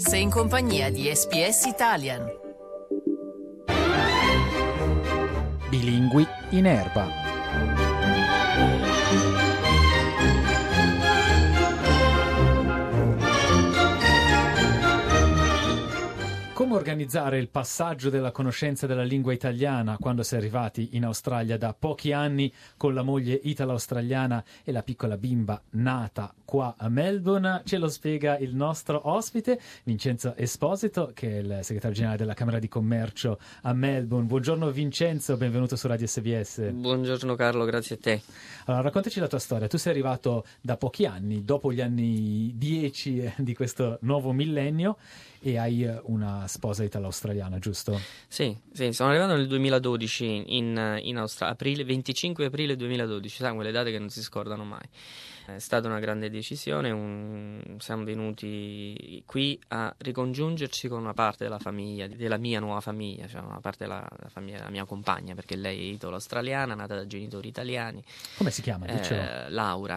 Sei in compagnia di SPS Italian. Bilingui in erba. Come organizzare il passaggio della conoscenza della lingua italiana quando si è arrivati in Australia da pochi anni con la moglie italo-australiana e la piccola bimba nata qua a Melbourne? Ce lo spiega il nostro ospite, Vincenzo Esposito, che è il segretario generale della Camera di Commercio a Melbourne. Buongiorno Vincenzo, benvenuto su Radio SBS. Buongiorno Carlo, grazie a te. Allora, raccontaci la tua storia. Tu sei arrivato da pochi anni, dopo gli anni 10 di questo nuovo millennio, e hai una sposa italo-australiana, giusto? Sì, sono arrivato nel 2012 in Australia, 25 aprile 2012, sai, quelle date che non si scordano mai. È stata una grande decisione, siamo venuti qui a ricongiungerci con una parte della famiglia, della mia nuova famiglia, cioè una parte della famiglia della mia compagna, perché lei è italo-australiana, nata da genitori italiani. Come si chiama? Dicelo.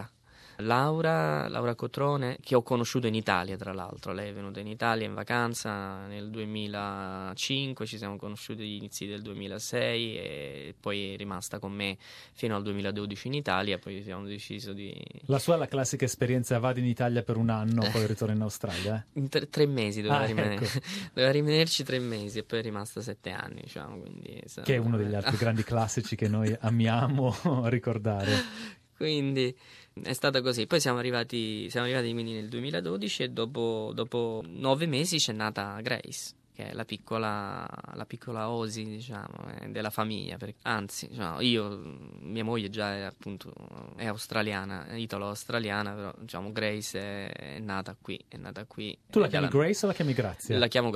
Laura Cotrone, che ho conosciuto in Italia, tra l'altro. Lei è venuta in Italia in vacanza nel 2005, ci siamo conosciuti agli inizi del 2006 e poi è rimasta con me fino al 2012 in Italia, poi abbiamo deciso di... La sua è la classica esperienza, vado in Italia per un anno, poi ritorno in Australia? In 3 mesi doveva rimanere. Ecco. Doveva rimanerci 3 mesi e poi è rimasta 7 anni, diciamo, quindi... Che è uno degli altri grandi classici che noi amiamo ricordare. Quindi è stata così. Poi siamo arrivati quindi nel 2012 e dopo 9 mesi c'è nata Grace, che è la piccola Osi, diciamo, della famiglia. Anzi, diciamo, mia moglie già è australiana, è italo-australiana, però diciamo Grace è nata qui. Tu la chiami Grace o la chiami Grazia? La chiamo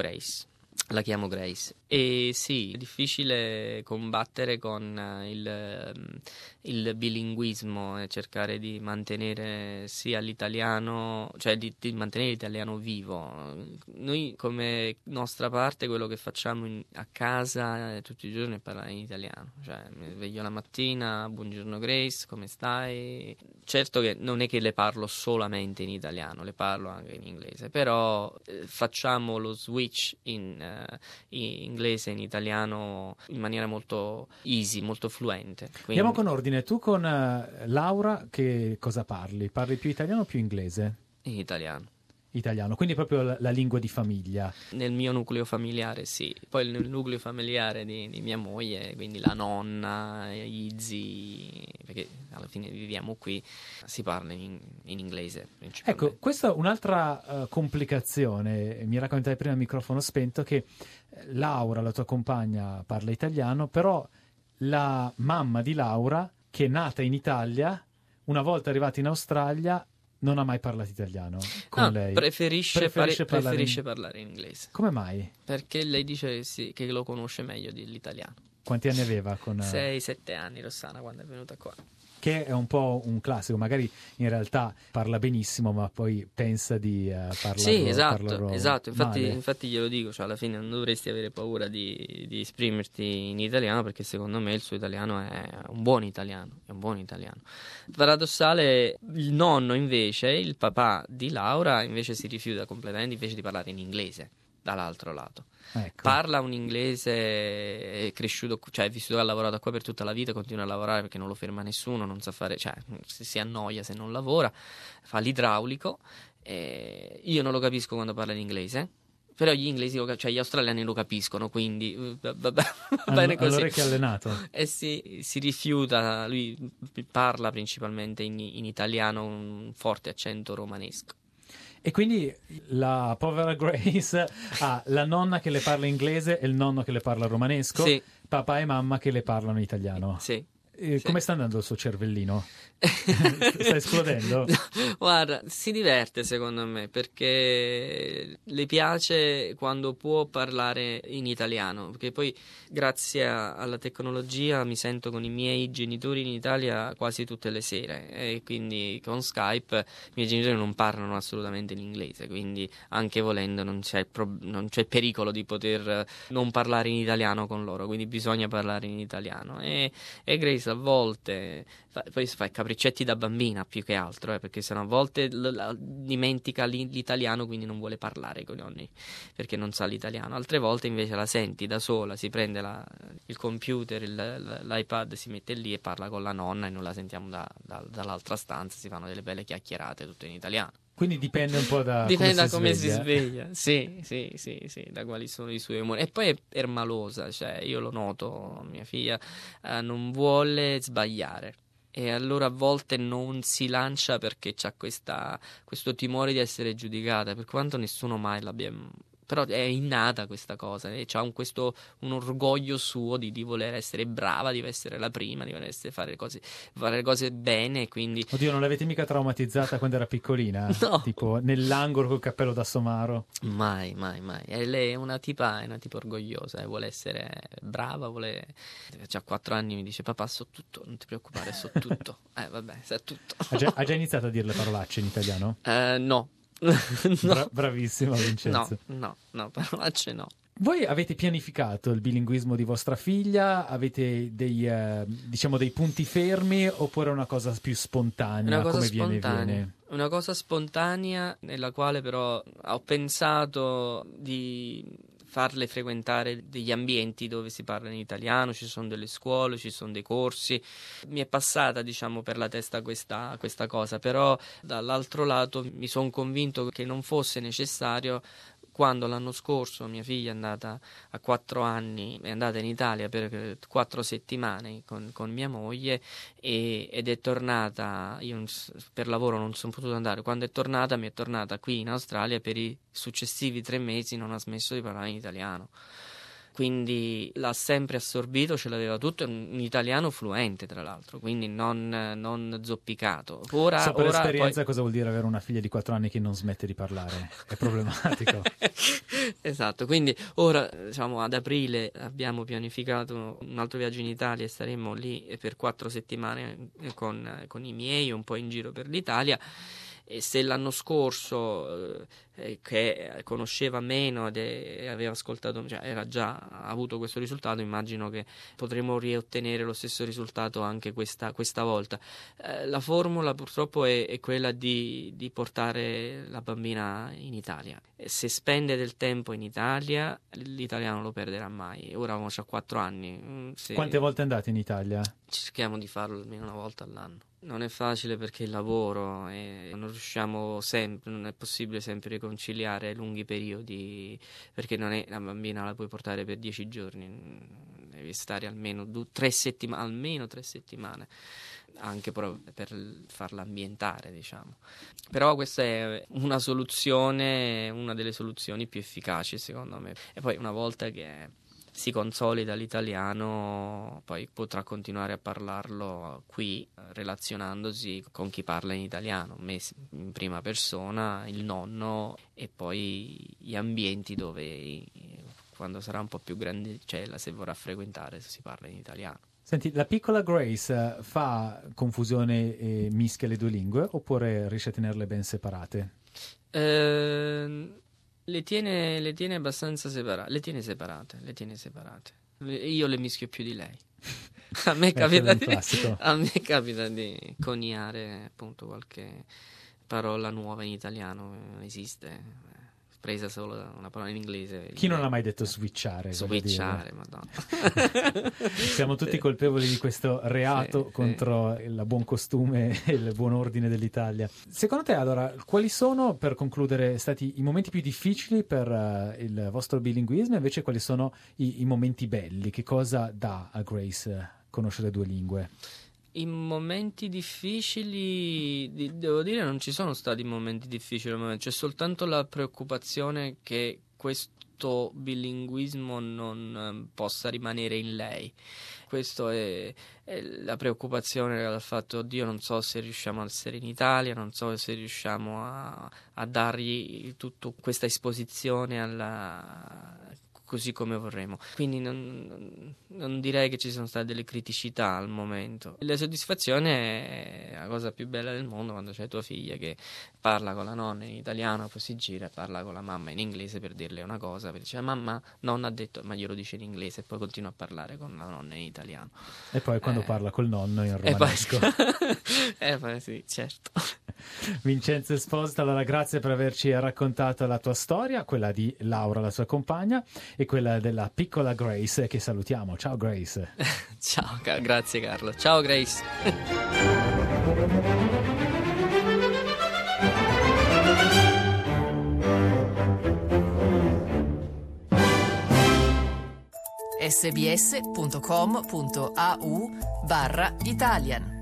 Grace. E sì, è difficile combattere con il bilinguismo e cercare di mantenere sia l'italiano, cioè di mantenere l'italiano vivo. Noi come nostra parte quello che facciamo a casa tutti i giorni è parlare in italiano, cioè mi sveglio la mattina, buongiorno Grace, come stai? Certo che non è che le parlo solamente in italiano, le parlo anche in inglese, però facciamo lo switch in inglese e in italiano in maniera molto easy, molto fluente. Quindi... Andiamo con ordine. Tu con Laura che cosa parli? Parli più italiano o più inglese? In italiano. Italiano, quindi proprio la lingua di famiglia. Nel mio nucleo familiare sì, poi nel nucleo familiare di mia moglie, quindi la nonna, gli zii, perché alla fine viviamo qui, si parla in inglese principalmente. Ecco, questa è un'altra complicazione, mi raccontavi prima a microfono spento che Laura, la tua compagna, parla italiano, però la mamma di Laura, che è nata in Italia, una volta arrivata in Australia non ha mai parlato italiano con lei. Preferisce parlare in inglese. Come mai? Perché lei dice sì, che lo conosce meglio dell'italiano. Quanti anni aveva? 6-7 anni Rossana quando è venuta qua. Che è un po' un classico, magari in realtà parla benissimo ma poi pensa di parlare. Sì, esatto. Infatti glielo dico, cioè alla fine non dovresti avere paura di esprimerti in italiano, perché secondo me il suo italiano è un buon italiano. Paradossale, il nonno invece, il papà di Laura, invece si rifiuta completamente invece di parlare in inglese dall'altro lato. Ecco. Parla un inglese, è cresciuto, cioè è vissuto e ha lavorato qua per tutta la vita, continua a lavorare perché non lo ferma nessuno, non sa fare, cioè si annoia se non lavora, fa l'idraulico. Io non lo capisco quando parla in inglese, però gli inglesi, cioè gli australiani lo capiscono, quindi va bene così. Allora che è allenato. Si rifiuta, lui parla principalmente in italiano, un forte accento romanesco. E quindi la povera Grace ha la nonna che le parla inglese e il nonno che le parla romanesco, sì. Papà e mamma che le parlano italiano. Sì. Come sta andando il suo cervellino? Sta esplodendo? Guarda, si diverte secondo me, perché le piace quando può parlare in italiano, perché poi grazie alla tecnologia mi sento con i miei genitori in Italia quasi tutte le sere, e quindi con Skype i miei genitori non parlano assolutamente in inglese, quindi anche volendo non c'è pericolo di poter non parlare in italiano con loro, quindi bisogna parlare in italiano, e Grace Grace a volte poi fa i capriccetti da bambina più che altro, perché sennò a volte dimentica l'italiano, quindi non vuole parlare con i nonni perché non sa l'italiano. Altre volte invece la senti da sola, si prende il computer, l'iPad, si mette lì e parla con la nonna e noi la sentiamo dall'altra stanza, si fanno delle belle chiacchierate tutte in italiano. Quindi dipende un po' da Dipende da come si si sveglia. Sì, da quali sono i suoi umori. E poi è permalosa, cioè io lo noto, mia figlia non vuole sbagliare. E allora a volte non si lancia perché c'ha questo timore di essere giudicata, per quanto nessuno mai l'abbia. Però è innata questa cosa e c'ha un orgoglio suo di voler essere brava, di essere la prima, di voler fare le cose bene, quindi... Oddio, non l'avete mica traumatizzata quando era piccolina? No. Tipo nell'angolo col cappello da somaro? Mai. E lei è una tipa orgogliosa, vuole essere brava, c'ha 4 anni, mi dice papà so tutto, non ti preoccupare, so tutto. Vabbè, sa tutto. Ha già iniziato a dire le parolacce in italiano? No. No. Bravissima Vincenzo. No, parolacce no. Voi avete pianificato il bilinguismo di vostra figlia? Avete dei punti fermi oppure è una cosa più spontanea? Viene? Una cosa spontanea nella quale però ho pensato di farle frequentare degli ambienti dove si parla in italiano, ci sono delle scuole, ci sono dei corsi. Mi è passata, per la testa questa cosa, però dall'altro lato mi sono convinto che non fosse necessario. Quando l'anno scorso mia figlia è andata a 4 anni, è andata in Italia per 4 settimane con mia moglie ed è tornata, io per lavoro non sono potuto andare, quando è tornata mi è tornata qui in Australia, per i successivi 3 mesi non ha smesso di parlare in italiano. Quindi l'ha sempre assorbito, ce l'aveva tutto, è un italiano fluente tra l'altro, quindi non zoppicato. Ora per esperienza poi... cosa vuol dire avere una figlia di 4 anni che non smette di parlare? È problematico. Esatto, quindi ora ad aprile abbiamo pianificato un altro viaggio in Italia e staremo lì per 4 settimane con i miei, un po' in giro per l'Italia. E se l'anno scorso che conosceva meno e aveva ascoltato, era già avuto questo risultato, immagino che potremo riottenere lo stesso risultato anche questa volta. La formula purtroppo è quella di portare la bambina in Italia. Se spende del tempo in Italia, l'italiano lo perderà mai. Ora ha 4 anni. Quante volte andate in Italia? Cerchiamo di farlo almeno una volta all'anno. Non è facile perché il lavoro e non riusciamo sempre, non è possibile sempre riconciliare lunghi periodi, perché non è la bambina la puoi portare per 10 giorni, devi stare almeno 3 settimane, almeno 3 settimane, anche per farla ambientare, Però questa è una soluzione, una delle soluzioni più efficaci secondo me. E poi una volta che si consolida l'italiano, poi potrà continuare a parlarlo qui, relazionandosi con chi parla in italiano, me in prima persona, il nonno e poi gli ambienti dove quando sarà un po' più grandicella, se vorrà frequentare, si parla in italiano. Senti, la piccola Grace fa confusione e mischia le due lingue oppure riesce a tenerle ben separate? Le tiene abbastanza separate, le tiene separate. Io le mischio più di lei. A me capita di coniare appunto qualche parola nuova in italiano, non esiste. Presa solo da una parola in inglese. Chi non ha mai detto switchare? Switchare, madonna. Siamo tutti colpevoli di questo reato contro il buon costume e il buon ordine dell'Italia. Secondo te, allora, quali sono, per concludere, stati i momenti più difficili per il vostro bilinguismo e invece quali sono i momenti belli? Che cosa dà a Grace conoscere 2 lingue? I momenti difficili, devo dire, non ci sono stati momenti difficili, c'è soltanto la preoccupazione che questo bilinguismo non possa rimanere in lei. Questo è la preoccupazione dal fatto, oddio, non so se riusciamo a essere in Italia, non so se riusciamo a dargli tutta questa esposizione così come vorremmo. Quindi non direi che ci sono state delle criticità al momento. La soddisfazione è la cosa più bella del mondo quando c'è tua figlia che parla con la nonna in italiano, poi si gira e parla con la mamma in inglese per dirle una cosa, perché dice mamma, nonna ha detto, ma glielo dice in inglese, e poi continua a parlare con la nonna in italiano. E poi quando parla col nonno in romanesco. Poi sì, certo. Vincenzo Esposito, allora grazie per averci raccontato la tua storia, quella di Laura, la sua compagna, e quella della piccola Grace, che salutiamo. Ciao Grace. Ciao, grazie Carlo. Ciao Grace. sbs.com.au/Italian